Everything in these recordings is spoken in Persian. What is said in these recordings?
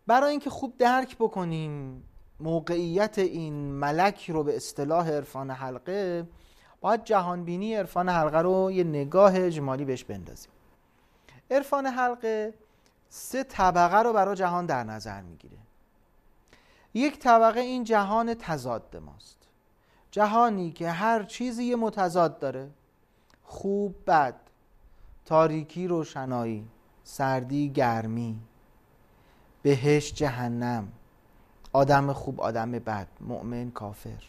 برای اینکه خوب درک بکنیم موقعیت این ملک رو به اصطلاح عرفان حلقه، باید جهانبینی عرفان حلقه رو یه نگاه اجمالی بهش بندازیم. عرفان حلقه 3 طبقه رو برای جهان در نظر میگیره. یک طبقه این جهان تضاد ماست، جهانی که هر چیزی یه متضاد داره، خوب بد، تاریکی روشنایی، سردی گرمی، بهشت جهنم، آدم خوب آدم بد، مؤمن کافر.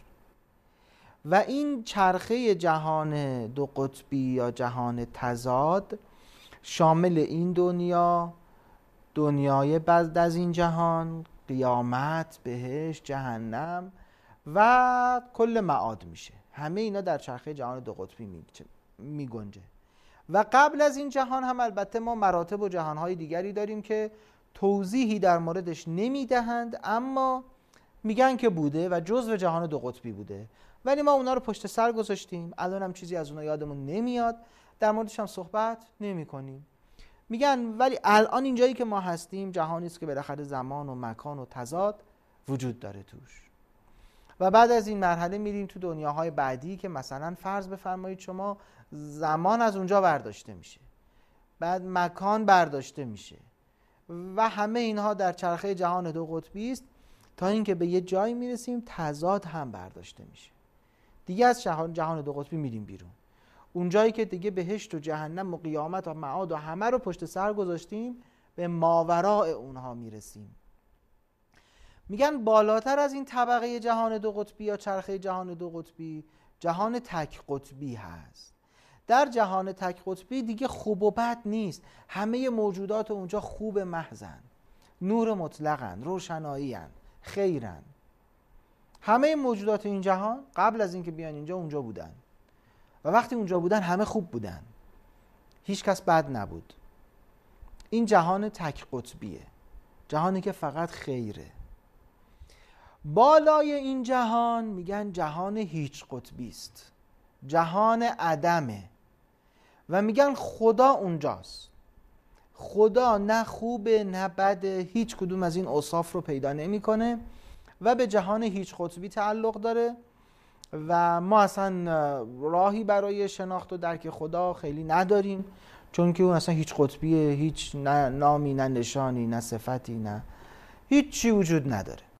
و این چرخه جهان دو قطبی یا جهان تضاد شامل این دنیا، دنیای بعد از این جهان، قیامت، بهشت، جهنم و کل معاد میشه. همه اینا در چرخه جهان دو قطبی میگنجه. و قبل از این جهان هم البته ما مراتب و جهانهای دیگری داریم که توضیحی در موردش نمیدهند، اما میگن که بوده و جزو جهان دو قطبی بوده، ولی ما اونا رو پشت سر گذاشتیم. الان هم چیزی از اونا یادمون نمیاد، در موردش هم صحبت نمی کنیم. میگن ولی الان اینجایی که ما هستیم جهانی است که بالاخره زمان و مکان و تضاد وجود داره توش. و بعد از این مرحله میریم تو دنیاهای بعدی که مثلا فرض بفرمایید شما زمان از اونجا برداشته میشه، بعد مکان برداشته میشه و همه اینها در چرخه جهان دو قطبی است، تا اینکه به یه جایی میرسیم تضاد هم برداشته میشه. دیگه از جهان دو قطبی میریم بیرون، اون جایی که دیگه بهشت و جهنم و قیامت و معاد و همه رو پشت سر گذاشتیم، به ماوراء اونها میرسیم. میگن بالاتر از این طبقه جهان دو قطبی یا چرخه جهان دو قطبی جهان تک قطبی هست. در جهان تک قطبی دیگه خوب و بد نیست، همه موجودات اونجا خوب محضن، نور مطلقن، روشنایی‌اند، خیرن. همه موجودات این جهان قبل از اینکه بیان اینجا اونجا بودن و وقتی اونجا بودن همه خوب بودن، هیچ کس بد نبود. این جهان تک قطبیه، جهانی که فقط خیره. بالای این جهان میگن جهان هیچ قطبی است، جهان عدمه و میگن خدا اونجاست. خدا نه خوبه نه بده، هیچ کدوم از این اوصاف رو پیدا نمیکنه و به جهان هیچ قطبی تعلق داره و ما اصلا راهی برای شناخت و درک خدا خیلی نداریم، چون که اون اصلا هیچ قطبیه، هیچ نه نامی نه نشانی نه صفتی نه هیچ چی وجود نداره.